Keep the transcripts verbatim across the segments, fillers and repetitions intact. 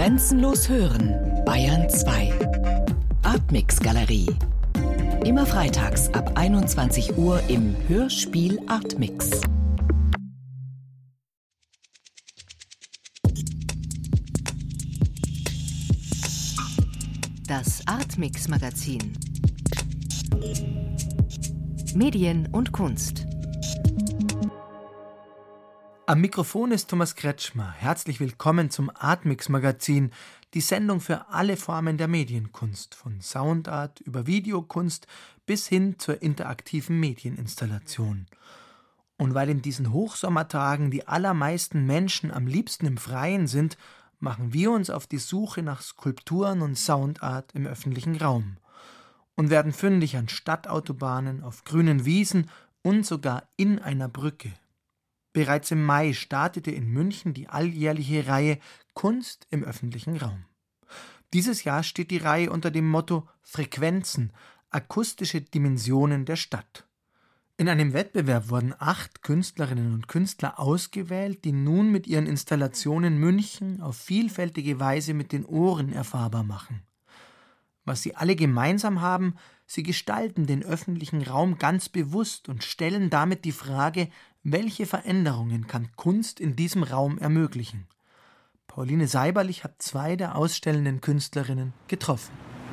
Grenzenlos hören, Bayern zwei. Artmix Galerie. Immer freitags ab einundzwanzig Uhr im Hörspiel Artmix. Das Artmix Magazin. Medien und Kunst. Am Mikrofon ist Thomas Kretschmer. Herzlich willkommen zum Artmix Magazin, die Sendung für alle Formen der Medienkunst, von Soundart über Videokunst bis hin zur interaktiven Medieninstallation. Und weil in diesen Hochsommertagen die allermeisten Menschen am liebsten im Freien sind, machen wir uns auf die Suche nach Skulpturen und Soundart im öffentlichen Raum und werden fündig an Stadtautobahnen, auf grünen Wiesen und sogar in einer Brücke. Bereits im Mai startete in München die alljährliche Reihe Kunst im öffentlichen Raum. Dieses Jahr steht die Reihe unter dem Motto Frequenzen, akustische Dimensionen der Stadt. In einem Wettbewerb wurden acht Künstlerinnen und Künstler ausgewählt, die nun mit ihren Installationen München auf vielfältige Weise mit den Ohren erfahrbar machen. Was sie alle gemeinsam haben, sie gestalten den öffentlichen Raum ganz bewusst und stellen damit die Frage, welche Veränderungen kann Kunst in diesem Raum ermöglichen? Pauline Seiberlich hat zwei der ausstellenden Künstlerinnen getroffen.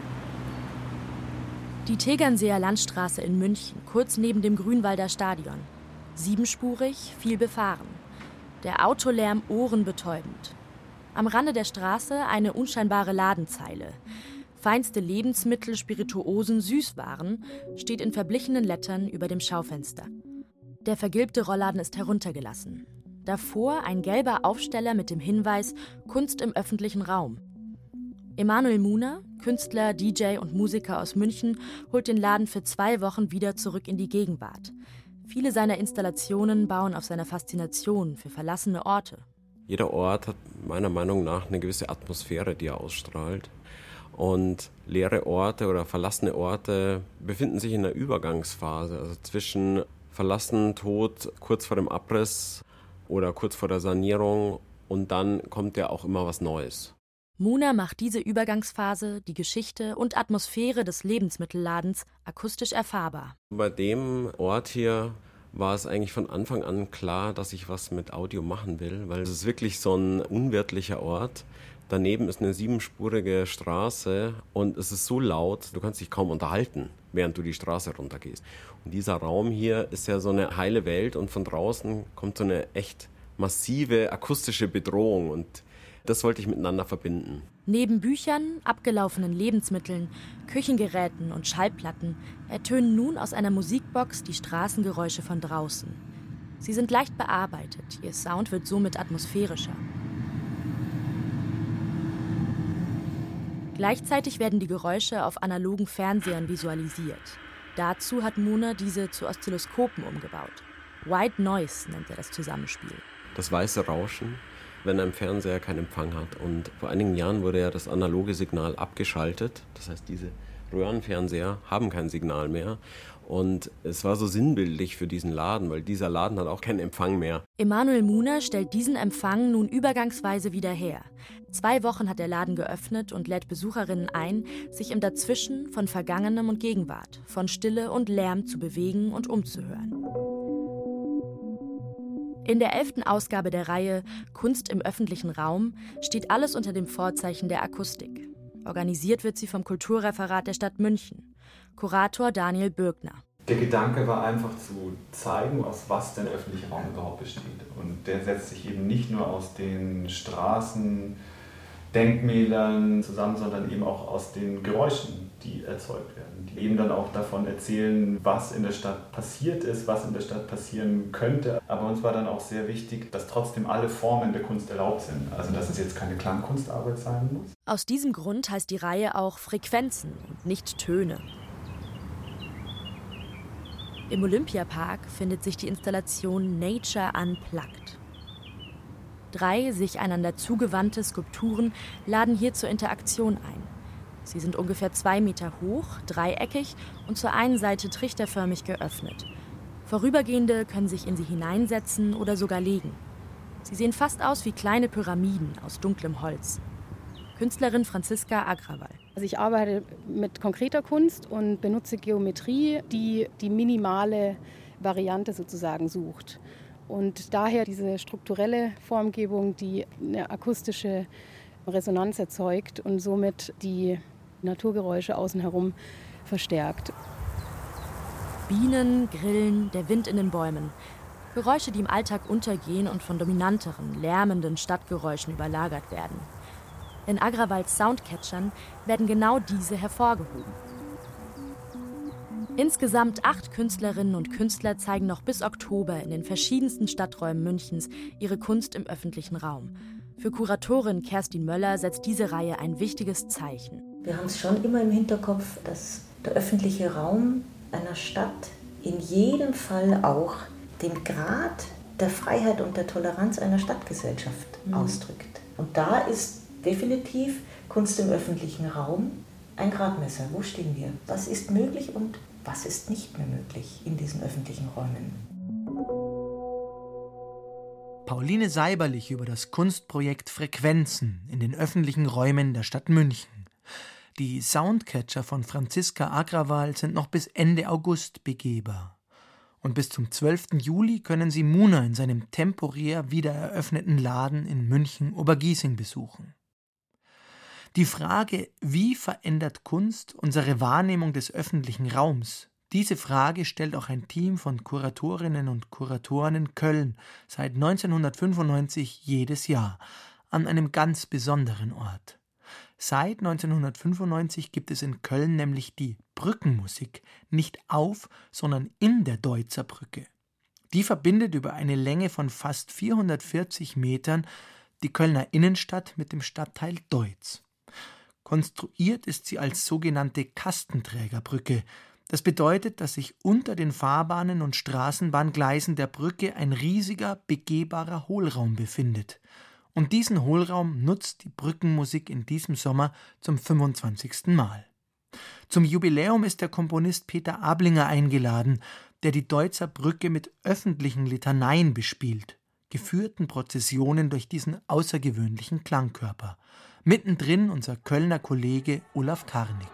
Die Tegernseer Landstraße in München, kurz neben dem Grünwalder Stadion. Siebenspurig, viel befahren. Der Autolärm ohrenbetäubend. Am Rande der Straße eine unscheinbare Ladenzeile. Feinste Lebensmittel, Spirituosen, Süßwaren steht in verblichenen Lettern über dem Schaufenster. Der vergilbte Rollladen ist heruntergelassen. Davor ein gelber Aufsteller mit dem Hinweis Kunst im öffentlichen Raum. Emanuel Muner, Künstler, D J und Musiker aus München, holt den Laden für zwei Wochen wieder zurück in die Gegenwart. Viele seiner Installationen bauen auf seiner Faszination für verlassene Orte. Jeder Ort hat meiner Meinung nach eine gewisse Atmosphäre, die er ausstrahlt. Und leere Orte oder verlassene Orte befinden sich in einer Übergangsphase, also zwischen verlassen, tot, kurz vor dem Abriss oder kurz vor der Sanierung, und dann kommt ja auch immer was Neues. Muner macht diese Übergangsphase, die Geschichte und Atmosphäre des Lebensmittelladens akustisch erfahrbar. Bei dem Ort hier war es eigentlich von Anfang an klar, dass ich was mit Audio machen will, weil es ist wirklich so ein unwirtlicher Ort. Daneben ist eine siebenspurige Straße und es ist so laut, du kannst dich kaum unterhalten, während du die Straße runtergehst. Und dieser Raum hier ist ja so eine heile Welt und von draußen kommt so eine echt massive akustische Bedrohung und das wollte ich miteinander verbinden. Neben Büchern, abgelaufenen Lebensmitteln, Küchengeräten und Schallplatten ertönen nun aus einer Musikbox die Straßengeräusche von draußen. Sie sind leicht bearbeitet, ihr Sound wird somit atmosphärischer. Gleichzeitig werden die Geräusche auf analogen Fernsehern visualisiert. Dazu hat Muner diese zu Oszilloskopen umgebaut. White Noise nennt er das Zusammenspiel. Das weiße Rauschen, wenn ein Fernseher keinen Empfang hat. Und vor einigen Jahren wurde ja das analoge Signal abgeschaltet. Das heißt, diese Röhrenfernseher haben kein Signal mehr. Und es war so sinnbildlich für diesen Laden, weil dieser Laden hat auch keinen Empfang mehr. Emanuel Muner stellt diesen Empfang nun übergangsweise wieder her. Zwei Wochen hat der Laden geöffnet und lädt Besucherinnen ein, sich im Dazwischen von Vergangenem und Gegenwart, von Stille und Lärm zu bewegen und umzuhören. In der elften Ausgabe der Reihe Kunst im öffentlichen Raum steht alles unter dem Vorzeichen der Akustik. Organisiert wird sie vom Kulturreferat der Stadt München. Kurator Daniel Bürgner. Der Gedanke war einfach zu zeigen, aus was der öffentliche Raum überhaupt besteht. Und der setzt sich eben nicht nur aus den Straßen, Denkmälern zusammen, sondern eben auch aus den Geräuschen, die erzeugt werden. Die eben dann auch davon erzählen, was in der Stadt passiert ist, was in der Stadt passieren könnte. Aber uns war dann auch sehr wichtig, dass trotzdem alle Formen der Kunst erlaubt sind. Also dass es jetzt keine Klangkunstarbeit sein muss. Aus diesem Grund heißt die Reihe auch Frequenzen und nicht Töne. Im Olympiapark findet sich die Installation Nature Unplugged. Drei sich einander zugewandte Skulpturen laden hier zur Interaktion ein. Sie sind ungefähr zwei Meter hoch, dreieckig und zur einen Seite trichterförmig geöffnet. Vorübergehende können sich in sie hineinsetzen oder sogar legen. Sie sehen fast aus wie kleine Pyramiden aus dunklem Holz. Künstlerin Franziska Agrawal. Also ich arbeite mit konkreter Kunst und benutze Geometrie, die die minimale Variante sozusagen sucht. Und daher diese strukturelle Formgebung, die eine akustische Resonanz erzeugt und somit die Naturgeräusche außen herum verstärkt. Bienen, Grillen, der Wind in den Bäumen. Geräusche, die im Alltag untergehen und von dominanteren, lärmenden Stadtgeräuschen überlagert werden. In Agrawals Soundcatchern werden genau diese hervorgehoben. Insgesamt acht Künstlerinnen und Künstler zeigen noch bis Oktober in den verschiedensten Stadträumen Münchens ihre Kunst im öffentlichen Raum. Für Kuratorin Kerstin Möller setzt diese Reihe ein wichtiges Zeichen. Wir haben es schon immer im Hinterkopf, dass der öffentliche Raum einer Stadt in jedem Fall auch den Grad der Freiheit und der Toleranz einer Stadtgesellschaft mhm. ausdrückt. Und da ist definitiv Kunst im öffentlichen Raum ein Gradmesser. Wo stehen wir? Was ist möglich und was ist nicht mehr möglich in diesen öffentlichen Räumen? Pauline Seiberlich über das Kunstprojekt Frequenzen in den öffentlichen Räumen der Stadt München. Die Soundcatcher von Franziska Agrawal sind noch bis Ende August begehbar. Und bis zum zwölften Juli können Sie Muna in seinem temporär wieder eröffneten Laden in München-Obergiesing besuchen. Die Frage, wie verändert Kunst unsere Wahrnehmung des öffentlichen Raums? Diese Frage stellt auch ein Team von Kuratorinnen und Kuratoren in Köln seit neunzehnhundertfünfundneunzig jedes Jahr an einem ganz besonderen Ort. Seit neunzehnhundertfünfundneunzig gibt es in Köln nämlich die Brückenmusik nicht auf, sondern in der Deutzer Brücke. Die verbindet über eine Länge von fast vierhundertvierzig Metern die Kölner Innenstadt mit dem Stadtteil Deutz. Konstruiert ist sie als sogenannte Kastenträgerbrücke. Das bedeutet, dass sich unter den Fahrbahnen und Straßenbahngleisen der Brücke ein riesiger, begehbarer Hohlraum befindet. Und diesen Hohlraum nutzt die Brückenmusik in diesem Sommer zum fünfundzwanzigsten Mal. Zum Jubiläum ist der Komponist Peter Ablinger eingeladen, der die Deutzer Brücke mit öffentlichen Litaneien bespielt, geführten Prozessionen durch diesen außergewöhnlichen Klangkörper. Mittendrin unser Kölner Kollege Olaf Karnig.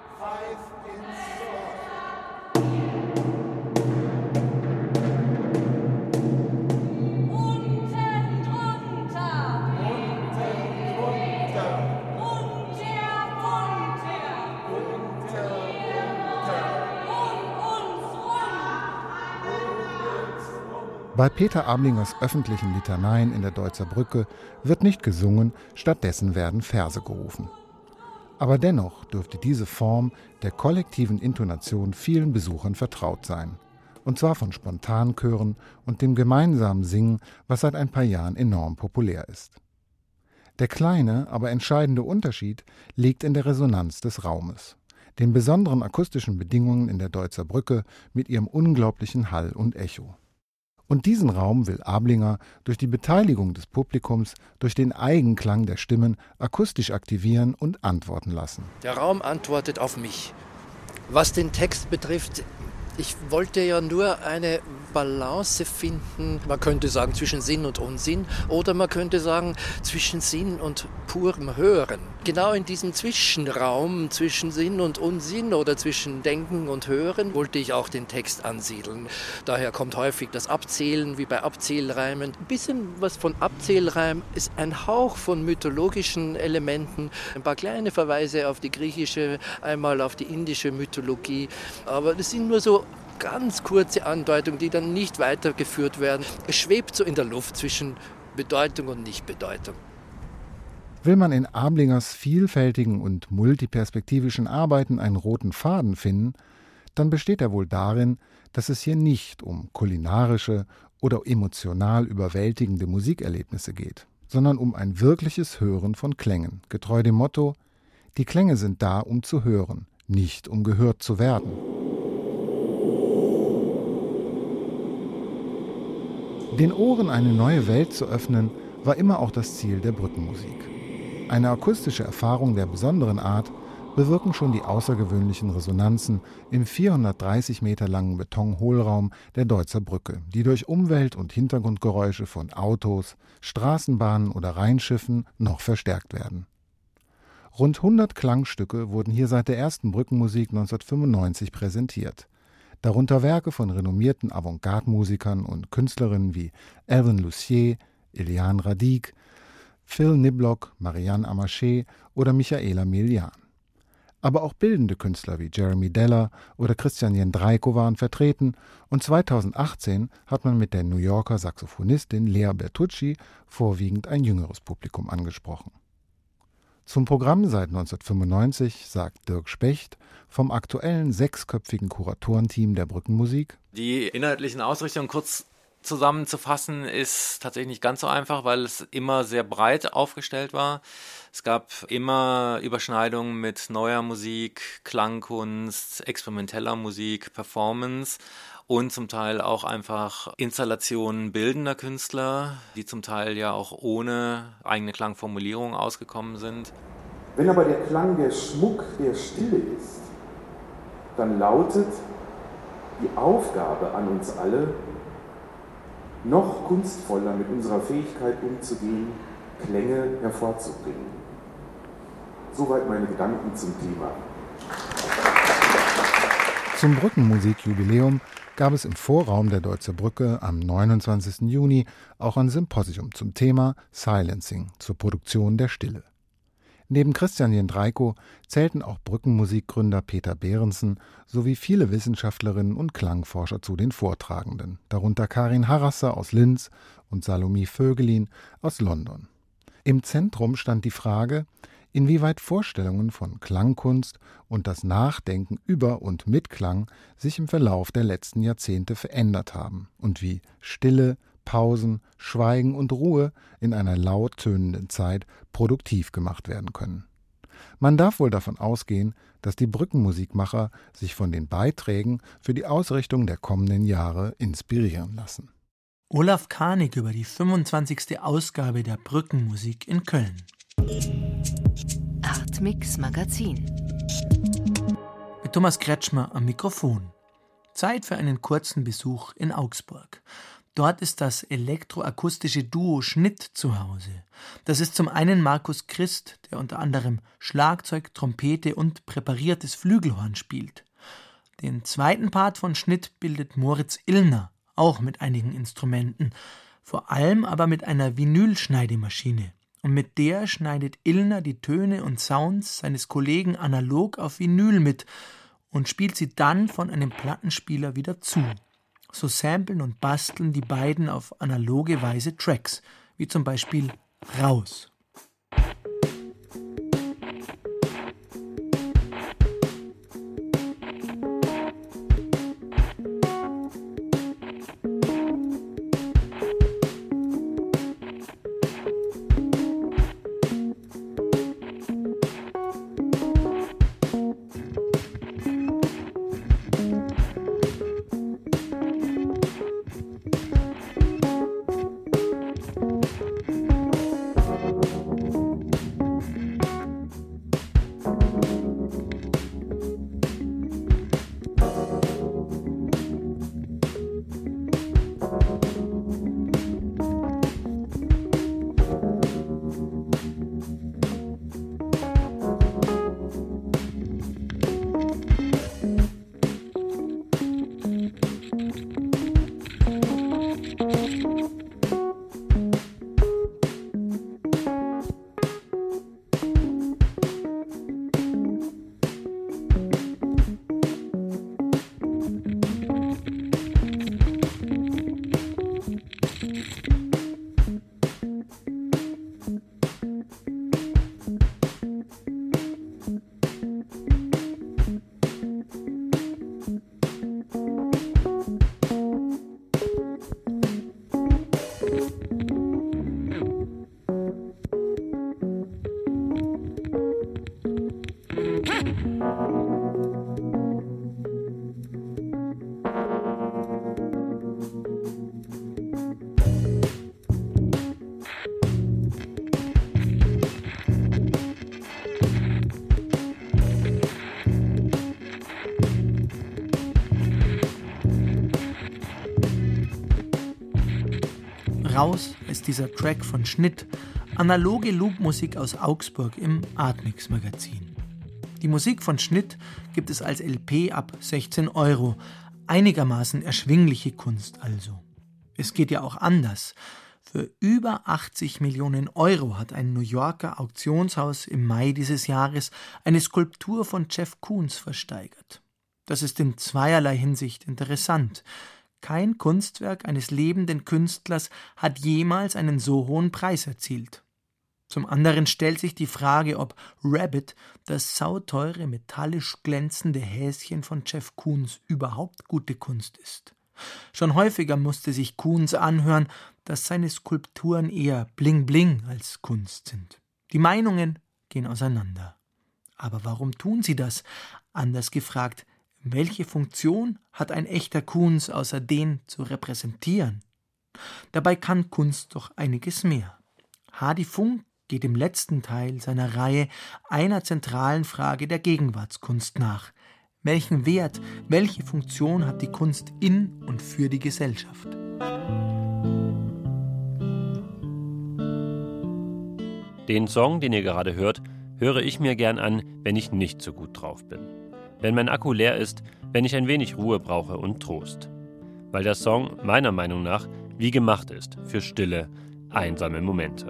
Bei Peter Ablingers öffentlichen Litaneien in der Deutzer Brücke wird nicht gesungen, stattdessen werden Verse gerufen. Aber dennoch dürfte diese Form der kollektiven Intonation vielen Besuchern vertraut sein. Und zwar von Spontanchören und dem gemeinsamen Singen, was seit ein paar Jahren enorm populär ist. Der kleine, aber entscheidende Unterschied liegt in der Resonanz des Raumes, den besonderen akustischen Bedingungen in der Deutzer Brücke mit ihrem unglaublichen Hall und Echo. Und diesen Raum will Ablinger durch die Beteiligung des Publikums, durch den Eigenklang der Stimmen akustisch aktivieren und antworten lassen. Der Raum antwortet auf mich. Was den Text betrifft, ich wollte ja nur eine Balance finden, man könnte sagen zwischen Sinn und Unsinn oder man könnte sagen zwischen Sinn und purem Hören. Genau in diesem Zwischenraum zwischen Sinn und Unsinn oder zwischen Denken und Hören wollte ich auch den Text ansiedeln. Daher kommt häufig das Abzählen wie bei Abzählreimen. Ein bisschen was von Abzählreim ist ein Hauch von mythologischen Elementen, ein paar kleine Verweise auf die griechische, einmal auf die indische Mythologie, aber das sind nur so ganz kurze Andeutungen, die dann nicht weitergeführt werden. Es schwebt so in der Luft zwischen Bedeutung und Nichtbedeutung. Will man in Ablingers vielfältigen und multiperspektivischen Arbeiten einen roten Faden finden, dann besteht er wohl darin, dass es hier nicht um kulinarische oder emotional überwältigende Musikerlebnisse geht, sondern um ein wirkliches Hören von Klängen, getreu dem Motto: Die Klänge sind da, um zu hören, nicht um gehört zu werden. Den Ohren eine neue Welt zu öffnen, war immer auch das Ziel der Brückenmusik. Eine akustische Erfahrung der besonderen Art bewirken schon die außergewöhnlichen Resonanzen im vierhundertdreißig Meter langen Betonhohlraum der Deutzer Brücke, die durch Umwelt- und Hintergrundgeräusche von Autos, Straßenbahnen oder Rheinschiffen noch verstärkt werden. Rund hundert Klangstücke wurden hier seit der ersten Brückenmusik neunzehnhundertfünfundneunzig präsentiert. Darunter Werke von renommierten Avantgarde-Musikern und Künstlerinnen wie Alvin Lucier, Eliane Radic, Phil Niblock, Marianne Amaché oder Michaela Milian. Aber auch bildende Künstler wie Jeremy Deller oder Christian Jędrzejko waren vertreten und zweitausendachtzehn hat man mit der New Yorker Saxophonistin Lea Bertucci vorwiegend ein jüngeres Publikum angesprochen. Zum Programm seit neunzehnhundertfünfundneunzig sagt Dirk Specht vom aktuellen sechsköpfigen Kuratorenteam der Brückenmusik: Die inhaltlichen Ausrichtungen kurz zusammenzufassen ist tatsächlich nicht ganz so einfach, weil es immer sehr breit aufgestellt war. Es gab immer Überschneidungen mit neuer Musik, Klangkunst, experimenteller Musik, Performance und zum Teil auch einfach Installationen bildender Künstler, die zum Teil ja auch ohne eigene Klangformulierung ausgekommen sind. Wenn aber der Klang der Schmuck der Stille ist, dann lautet die Aufgabe an uns alle, noch kunstvoller mit unserer Fähigkeit umzugehen, Klänge hervorzubringen. Soweit meine Gedanken zum Thema. Zum Brückenmusikjubiläum gab es im Vorraum der Deutzer Brücke am neunundzwanzigsten Juni auch ein Symposium zum Thema Silencing zur Produktion der Stille. Neben Christian Jędrzejko zählten auch Brückenmusikgründer Peter Behrensen sowie viele Wissenschaftlerinnen und Klangforscher zu den Vortragenden, darunter Karin Harrasser aus Linz und Salomie Vögelin aus London. Im Zentrum stand die Frage, inwieweit Vorstellungen von Klangkunst und das Nachdenken über und mit Klang sich im Verlauf der letzten Jahrzehnte verändert haben und wie Stille, Pausen, Schweigen und Ruhe in einer laut tönenden Zeit produktiv gemacht werden können. Man darf wohl davon ausgehen, dass die Brückenmusikmacher sich von den Beiträgen für die Ausrichtung der kommenden Jahre inspirieren lassen. Olaf Karnig über die fünfundzwanzigste Ausgabe der Brückenmusik in Köln. Artmix Magazin. Mit Thomas Kretschmer am Mikrofon. Zeit für einen kurzen Besuch in Augsburg. Dort ist das elektroakustische Duo Schnitt zu Hause. Das ist zum einen Markus Christ, der unter anderem Schlagzeug, Trompete und präpariertes Flügelhorn spielt. Den zweiten Part von Schnitt bildet Moritz Illner, auch mit einigen Instrumenten, vor allem aber mit einer Vinylschneidemaschine. Und mit der schneidet Illner die Töne und Sounds seines Kollegen analog auf Vinyl mit und spielt sie dann von einem Plattenspieler wieder zu. So samplen und basteln die beiden auf analoge Weise Tracks, wie zum Beispiel Raus. Raus ist dieser Track von Schnitt Analoge Loopmusik aus Augsburg im Artmix-Magazin. Die Musik von Schnitt gibt es als L P ab sechzehn Euro. Einigermaßen erschwingliche Kunst also. Es geht ja auch anders. Für über achtzig Millionen Euro hat ein New Yorker Auktionshaus im Mai dieses Jahres eine Skulptur von Jeff Koons versteigert. Das ist in zweierlei Hinsicht interessant. Kein Kunstwerk eines lebenden Künstlers hat jemals einen so hohen Preis erzielt. Zum anderen stellt sich die Frage, ob Rabbit, das sauteure, metallisch glänzende Häschen von Jeff Koons, überhaupt gute Kunst ist. Schon häufiger musste sich Koons anhören, dass seine Skulpturen eher Bling-Bling als Kunst sind. Die Meinungen gehen auseinander. Aber warum tun sie das? Anders gefragt, welche Funktion hat ein echter Koons, außer den zu repräsentieren? Dabei kann Kunst doch einiges mehr. Hardy Funk geht im letzten Teil seiner Reihe einer zentralen Frage der Gegenwartskunst nach. Welchen Wert, welche Funktion hat die Kunst in und für die Gesellschaft? Den Song, den ihr gerade hört, höre ich mir gern an, wenn ich nicht so gut drauf bin. Wenn mein Akku leer ist, wenn ich ein wenig Ruhe brauche und Trost. Weil der Song meiner Meinung nach wie gemacht ist für stille, einsame Momente.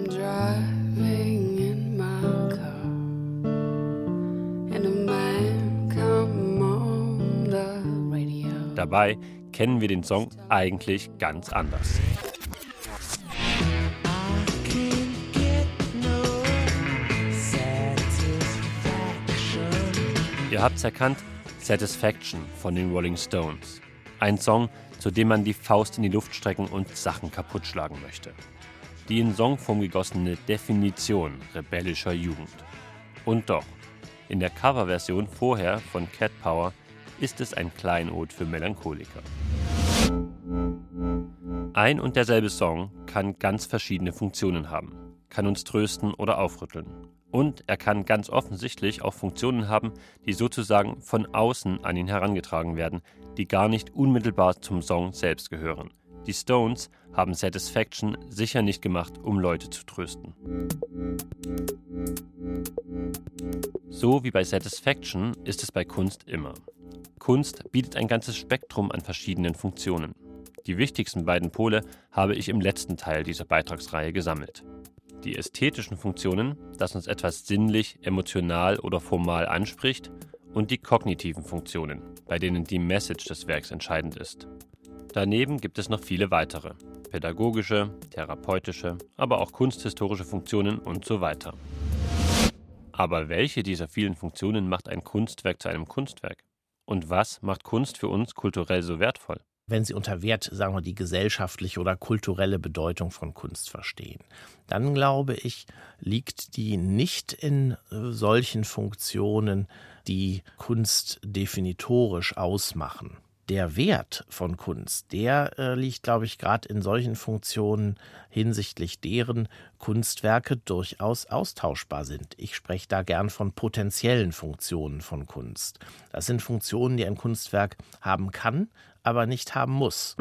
Dabei kennen wir den Song eigentlich ganz anders. Ihr habt's erkannt, Satisfaction von den Rolling Stones. Ein Song, zu dem man die Faust in die Luft strecken und Sachen kaputt schlagen möchte. Die in Songform gegossene Definition rebellischer Jugend. Und doch, in der Coverversion vorher von Cat Power ist es ein Kleinod für Melancholiker. Ein und derselbe Song kann ganz verschiedene Funktionen haben, kann uns trösten oder aufrütteln. Und er kann ganz offensichtlich auch Funktionen haben, die sozusagen von außen an ihn herangetragen werden, die gar nicht unmittelbar zum Song selbst gehören. Die Stones haben Satisfaction sicher nicht gemacht, um Leute zu trösten. So wie bei Satisfaction ist es bei Kunst immer. Kunst bietet ein ganzes Spektrum an verschiedenen Funktionen. Die wichtigsten beiden Pole habe ich im letzten Teil dieser Beitragsreihe gesammelt. Die ästhetischen Funktionen, dass uns etwas sinnlich, emotional oder formal anspricht, und die kognitiven Funktionen, bei denen die Message des Werks entscheidend ist. Daneben gibt es noch viele weitere, pädagogische, therapeutische, aber auch kunsthistorische Funktionen und so weiter. Aber welche dieser vielen Funktionen macht ein Kunstwerk zu einem Kunstwerk? Und was macht Kunst für uns kulturell so wertvoll? Wenn Sie unter Wert, sagen wir, die gesellschaftliche oder kulturelle Bedeutung von Kunst verstehen, dann glaube ich, liegt die nicht in solchen Funktionen, die Kunst definitorisch ausmachen. Der Wert von Kunst, der äh, liegt, glaube ich, gerade in solchen Funktionen, hinsichtlich deren Kunstwerke durchaus austauschbar sind. Ich spreche da gern von potenziellen Funktionen von Kunst. Das sind Funktionen, die ein Kunstwerk haben kann, aber nicht haben muss.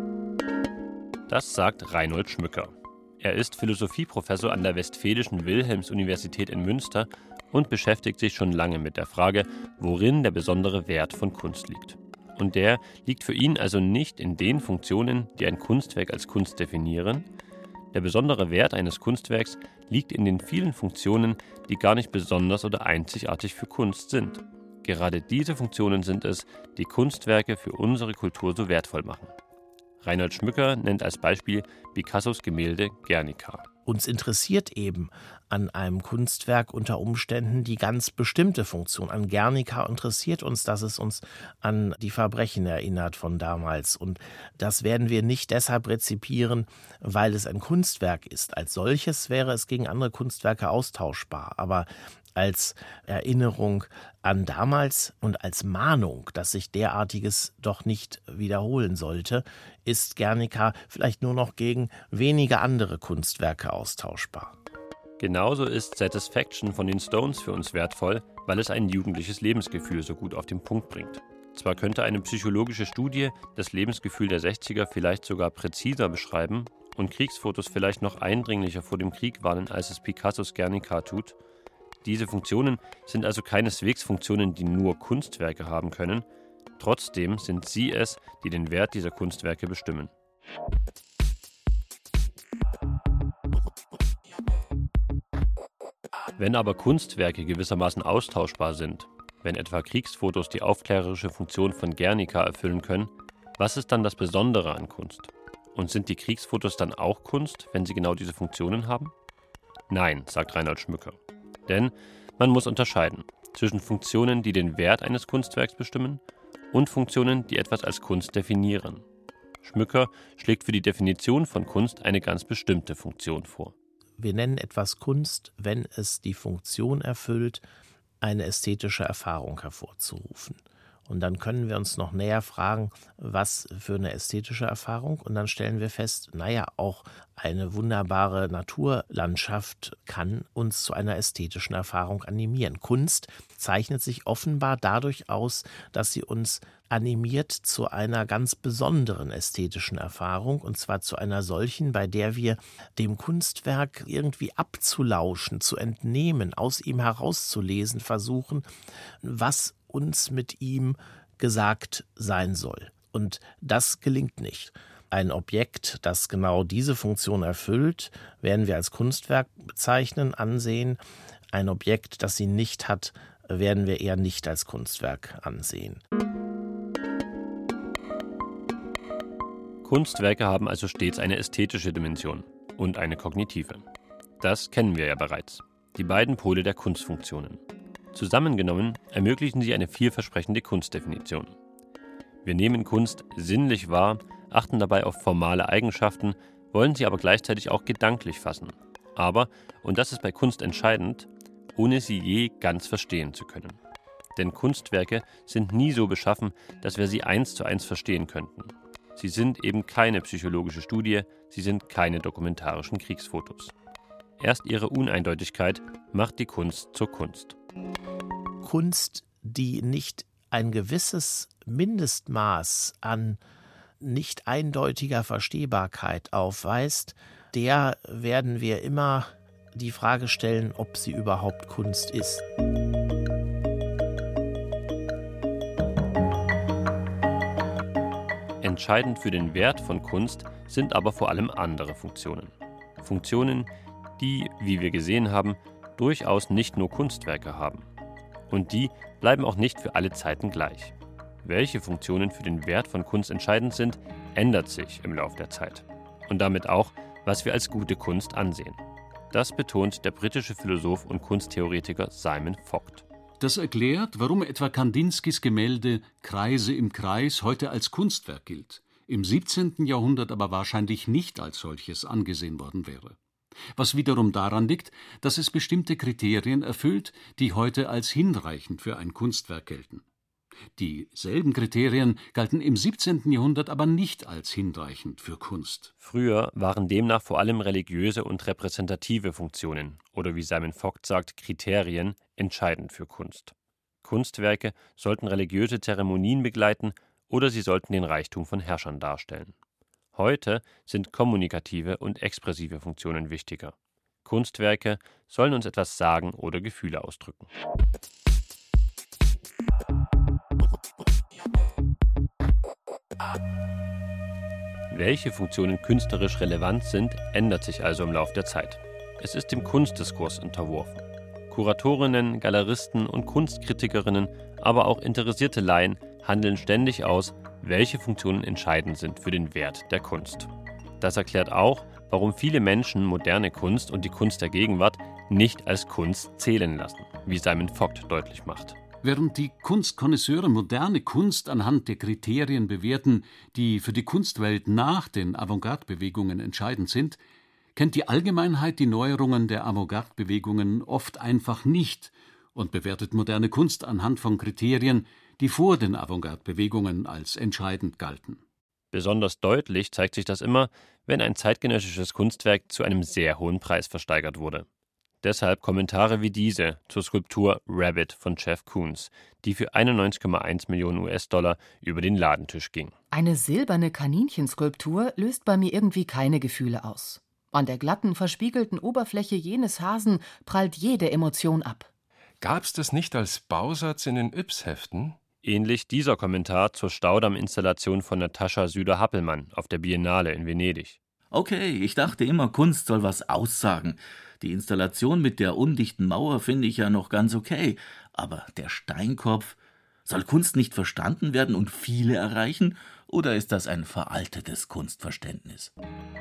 Das sagt Reinhold Schmücker. Er ist Philosophieprofessor an der Westfälischen Wilhelms-Universität in Münster und beschäftigt sich schon lange mit der Frage, worin der besondere Wert von Kunst liegt. Und der liegt für ihn also nicht in den Funktionen, die ein Kunstwerk als Kunst definieren. Der besondere Wert eines Kunstwerks liegt in den vielen Funktionen, die gar nicht besonders oder einzigartig für Kunst sind. Gerade diese Funktionen sind es, die Kunstwerke für unsere Kultur so wertvoll machen. Reinhold Schmücker nennt als Beispiel Picassos Gemälde Guernica. Uns interessiert eben an einem Kunstwerk unter Umständen die ganz bestimmte Funktion. An Guernica interessiert uns, dass es uns an die Verbrechen erinnert von damals. Und das werden wir nicht deshalb rezipieren, weil es ein Kunstwerk ist. Als solches wäre es gegen andere Kunstwerke austauschbar. Aber als Erinnerung an damals und als Mahnung, dass sich derartiges doch nicht wiederholen sollte, ist Guernica vielleicht nur noch gegen wenige andere Kunstwerke austauschbar. Genauso ist Satisfaction von den Stones für uns wertvoll, weil es ein jugendliches Lebensgefühl so gut auf den Punkt bringt. Zwar könnte eine psychologische Studie das Lebensgefühl der sechziger vielleicht sogar präziser beschreiben und Kriegsfotos vielleicht noch eindringlicher vor dem Krieg warnen, als es Picassos Guernica tut. Diese Funktionen sind also keineswegs Funktionen, die nur Kunstwerke haben können. Trotzdem sind sie es, die den Wert dieser Kunstwerke bestimmen. Wenn aber Kunstwerke gewissermaßen austauschbar sind, wenn etwa Kriegsfotos die aufklärerische Funktion von Guernica erfüllen können, was ist dann das Besondere an Kunst? Und sind die Kriegsfotos dann auch Kunst, wenn sie genau diese Funktionen haben? Nein, sagt Reinhold Schmücker. Denn man muss unterscheiden zwischen Funktionen, die den Wert eines Kunstwerks bestimmen, und Funktionen, die etwas als Kunst definieren. Schmücker schlägt für die Definition von Kunst eine ganz bestimmte Funktion vor. Wir nennen etwas Kunst, wenn es die Funktion erfüllt, eine ästhetische Erfahrung hervorzurufen. Und dann können wir uns noch näher fragen, was für eine ästhetische Erfahrung. Und dann stellen wir fest, naja, auch eine wunderbare Naturlandschaft kann uns zu einer ästhetischen Erfahrung animieren. Kunst zeichnet sich offenbar dadurch aus, dass sie uns animiert zu einer ganz besonderen ästhetischen Erfahrung, und zwar zu einer solchen, bei der wir dem Kunstwerk irgendwie abzulauschen, zu entnehmen, aus ihm herauszulesen versuchen, was uns mit ihm gesagt sein soll. Und das gelingt nicht. Ein Objekt, das genau diese Funktion erfüllt, werden wir als Kunstwerk bezeichnen, ansehen. Ein Objekt, das sie nicht hat, werden wir eher nicht als Kunstwerk ansehen. Kunstwerke haben also stets eine ästhetische Dimension und eine kognitive. Das kennen wir ja bereits. Die beiden Pole der Kunstfunktionen. Zusammengenommen ermöglichen sie eine vielversprechende Kunstdefinition. Wir nehmen Kunst sinnlich wahr, achten dabei auf formale Eigenschaften, wollen sie aber gleichzeitig auch gedanklich fassen. Aber, und das ist bei Kunst entscheidend, ohne sie je ganz verstehen zu können. Denn Kunstwerke sind nie so beschaffen, dass wir sie eins zu eins verstehen könnten. Sie sind eben keine psychologische Studie, sie sind keine dokumentarischen Kriegsfotos. Erst ihre Uneindeutigkeit macht die Kunst zur Kunst. Kunst, die nicht ein gewisses Mindestmaß an nicht eindeutiger Verstehbarkeit aufweist, der werden wir immer die Frage stellen, ob sie überhaupt Kunst ist. Entscheidend für den Wert von Kunst sind aber vor allem andere Funktionen. Funktionen, die, wie wir gesehen haben, durchaus nicht nur Kunstwerke haben. Und die bleiben auch nicht für alle Zeiten gleich. Welche Funktionen für den Wert von Kunst entscheidend sind, ändert sich im Lauf der Zeit. Und damit auch, was wir als gute Kunst ansehen. Das betont der britische Philosoph und Kunsttheoretiker Simon Vogt. Das erklärt, warum etwa Kandinskis Gemälde Kreise im Kreis heute als Kunstwerk gilt, im siebzehnten Jahrhundert aber wahrscheinlich nicht als solches angesehen worden wäre. Was wiederum daran liegt, dass es bestimmte Kriterien erfüllt, die heute als hinreichend für ein Kunstwerk gelten. Dieselben Kriterien galten im siebzehnten Jahrhundert aber nicht als hinreichend für Kunst. Früher waren demnach vor allem religiöse und repräsentative Funktionen, oder wie Simon Vogt sagt, Kriterien, entscheidend für Kunst. Kunstwerke sollten religiöse Zeremonien begleiten oder sie sollten den Reichtum von Herrschern darstellen. Heute sind kommunikative und expressive Funktionen wichtiger. Kunstwerke sollen uns etwas sagen oder Gefühle ausdrücken. Welche Funktionen künstlerisch relevant sind, ändert sich also im Lauf der Zeit. Es ist dem Kunstdiskurs unterworfen. Kuratorinnen, Galeristen und Kunstkritikerinnen, aber auch interessierte Laien handeln ständig aus, welche Funktionen entscheidend sind für den Wert der Kunst. Das erklärt auch, warum viele Menschen moderne Kunst und die Kunst der Gegenwart nicht als Kunst zählen lassen, wie Simon Vogt deutlich macht. Während die Kunstkonnoisseure moderne Kunst anhand der Kriterien bewerten, die für die Kunstwelt nach den Avantgarde-Bewegungen entscheidend sind, kennt die Allgemeinheit die Neuerungen der Avantgarde-Bewegungen oft einfach nicht und bewertet moderne Kunst anhand von Kriterien, die vor den Avantgarde-Bewegungen als entscheidend galten. Besonders deutlich zeigt sich das immer, wenn ein zeitgenössisches Kunstwerk zu einem sehr hohen Preis versteigert wurde. Deshalb Kommentare wie diese zur Skulptur Rabbit von Jeff Koons, die für einundneunzig Komma eins Millionen U S-Dollar über den Ladentisch ging. Eine silberne Kaninchenskulptur löst bei mir irgendwie keine Gefühle aus. An der glatten, verspiegelten Oberfläche jenes Hasen prallt jede Emotion ab. Gab's das nicht als Bausatz in den Yps-Heften? Ähnlich dieser Kommentar zur Staudamm-Installation von Natascha Süder-Happelmann auf der Biennale in Venedig. Okay, ich dachte immer, Kunst soll was aussagen. Die Installation mit der undichten Mauer finde ich ja noch ganz okay. Aber der Steinkopf, soll Kunst nicht verstanden werden und viele erreichen? Oder ist das ein veraltetes Kunstverständnis?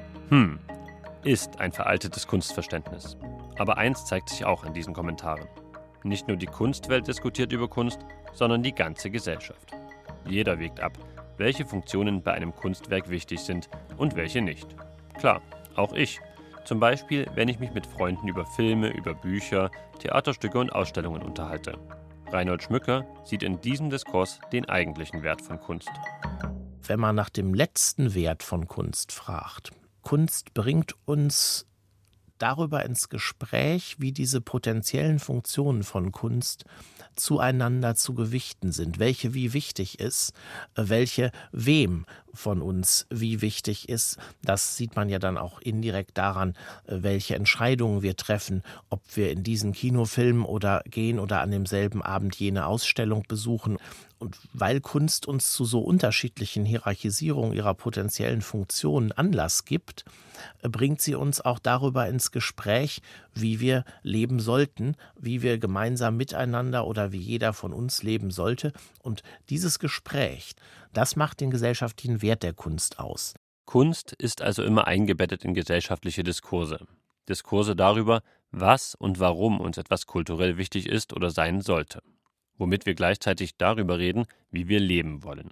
Hm, ist ein veraltetes Kunstverständnis. Aber eins zeigt sich auch in diesen Kommentaren. Nicht nur die Kunstwelt diskutiert über Kunst, sondern die ganze Gesellschaft. Jeder wägt ab, welche Funktionen bei einem Kunstwerk wichtig sind und welche nicht. Klar, auch ich. Zum Beispiel, wenn ich mich mit Freunden über Filme, über Bücher, Theaterstücke und Ausstellungen unterhalte. Reinhold Schmücker sieht in diesem Diskurs den eigentlichen Wert von Kunst. Wenn man nach dem letzten Wert von Kunst fragt, Kunst bringt uns darüber ins Gespräch, wie diese potenziellen Funktionen von Kunst zueinander zu gewichten sind, welche wie wichtig ist, welche wem von uns wie wichtig ist. Das sieht man ja dann auch indirekt daran, welche Entscheidungen wir treffen, ob wir in diesen Kinofilm oder gehen oder an demselben Abend jene Ausstellung besuchen. Und weil Kunst uns zu so unterschiedlichen Hierarchisierungen ihrer potenziellen Funktionen Anlass gibt, bringt sie uns auch darüber ins Gespräch, wie wir leben sollten, wie wir gemeinsam miteinander oder wie jeder von uns leben sollte. Und dieses Gespräch, das macht den gesellschaftlichen Wert der Kunst aus. Kunst ist also immer eingebettet in gesellschaftliche Diskurse. Diskurse darüber, was und warum uns etwas kulturell wichtig ist oder sein sollte. Womit wir gleichzeitig darüber reden, wie wir leben wollen.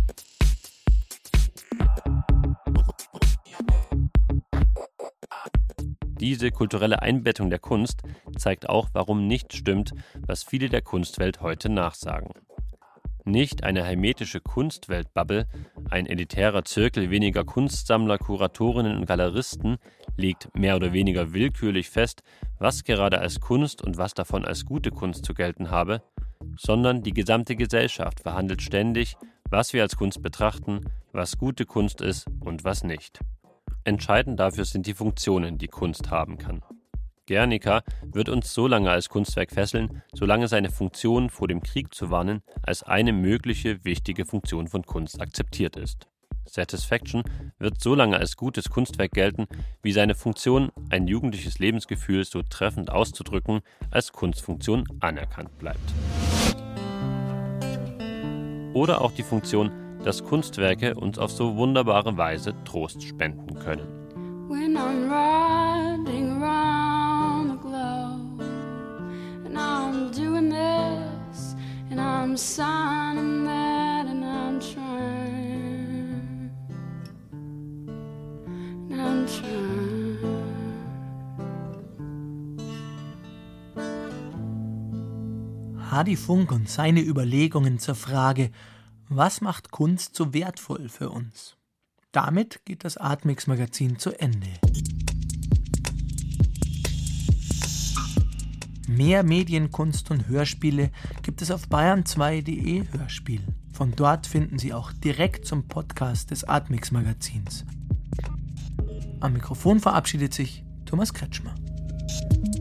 Diese kulturelle Einbettung der Kunst zeigt auch, warum nicht stimmt, was viele der Kunstwelt heute nachsagen. Nicht eine hermetische Kunstweltbubble, ein elitärer Zirkel weniger Kunstsammler, Kuratorinnen und Galeristen legt mehr oder weniger willkürlich fest, was gerade als Kunst und was davon als gute Kunst zu gelten habe, sondern die gesamte Gesellschaft verhandelt ständig, was wir als Kunst betrachten, was gute Kunst ist und was nicht. Entscheidend dafür sind die Funktionen, die Kunst haben kann. Guernica wird uns so lange als Kunstwerk fesseln, solange seine Funktion, vor dem Krieg zu warnen, als eine mögliche, wichtige Funktion von Kunst akzeptiert ist. Satisfaction wird so lange als gutes Kunstwerk gelten, wie seine Funktion, ein jugendliches Lebensgefühl so treffend auszudrücken, als Kunstfunktion anerkannt bleibt. Oder auch die Funktion, dass Kunstwerke uns auf so wunderbare Weise Trost spenden können. When I'm riding around the globe and I'm doing this and I'm signing that and I'm trying and I'm trying. Hardy Funk und seine Überlegungen zur Frage, was macht Kunst so wertvoll für uns? Damit geht das Artmix-Magazin zu Ende. Mehr Medienkunst und Hörspiele gibt es auf bayern zwei punkt de Hörspiel. Von dort finden Sie auch direkt zum Podcast des Artmix-Magazins. Am Mikrofon verabschiedet sich Thomas Kretschmer.